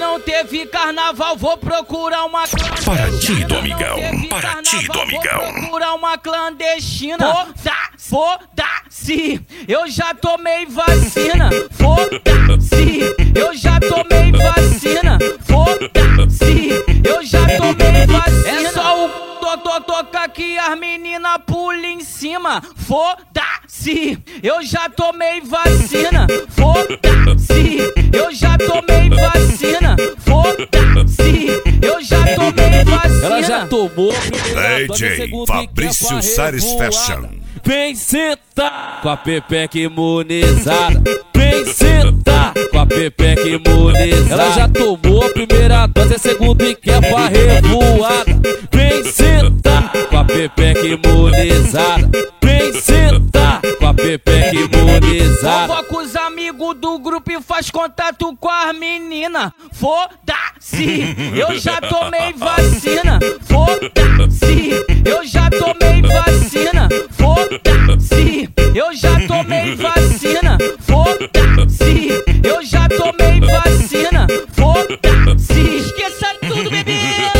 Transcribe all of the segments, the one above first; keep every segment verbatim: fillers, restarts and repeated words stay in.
não teve carnaval, vou procurar uma clandestina. Para ti, do amigão, para ti, do amigão. Vou procurar uma clandestina. Foda-se, foda-se, eu já tomei vacina. Foda-se, eu já tomei vacina. Foda-se, eu já tomei vacina. É só o toca que as meninas pulam em cima. Foda-se, eu já tomei vacina. Foda-se, eu já tomei vacina. Foda-se, eu já tomei vacina. Ela já tomou. D J Fabrício Sares Fashion. Vem sentar com a pepeca imunizada. Vem sentar com a pepeca imunizada. Ela já tomou a primeira dose, a segunda e quer pra revoada. Vem sentar com a pepeca imunizada. Vem sentar com a pepeca imunizada. Convoca os amigos do grupo e faz contato com as meninas. Foda-se, eu já tomei vacina. Foda-se, eu já tomei vacina. Foda-se, eu já tomei vacina. Foda-se, eu já tomei vacina. Foda-se, esqueça tudo, bebê.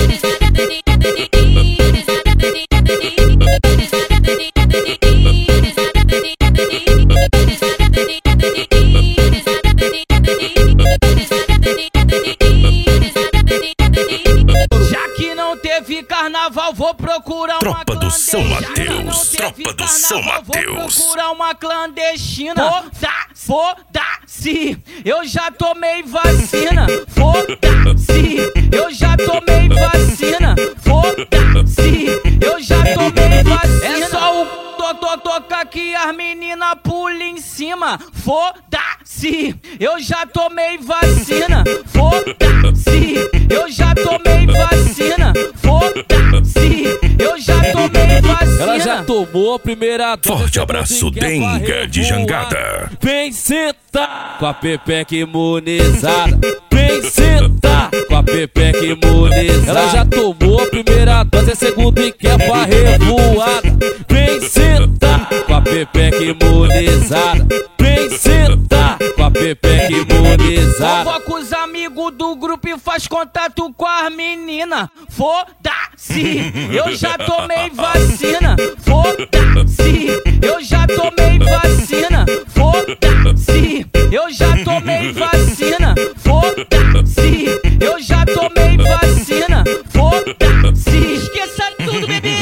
Já que não teve carnaval, vou procurar uma Tropa do São clandestina. Mateus, Tropa do São Mateus. Vou procurar uma clandestina. Foda-se, foda-se, eu já tomei vacina. Foda-se, eu já tomei vacina. Foda-se, eu já tomei vacina. É só o toca que as meninas pulam em cima. Foda-se, eu já tomei vacina. Foda-se, eu já tomei vacina. Foda-se, eu já tomei vacina. Ela já tomou a primeira dose. Forte abraço, Denga de Jangada. Vem sentar com a pepeca imunizada. Vem sentar com a pepeca imunizada. Ela já tomou a primeira dose, a segunda e quer pra revoada. Vem sentar com a pepeca imunizada. Vem sentar com a pepeca imunizada. Convoca os amigos do grupo e faz contato com as meninas. Foda-se, eu já tomei vacina. Foda-se, eu já tomei vacina. Foda-se, eu já tomei vacina. Foda-se, eu já tomei vacina. Foda-se, esqueça tudo, bebê.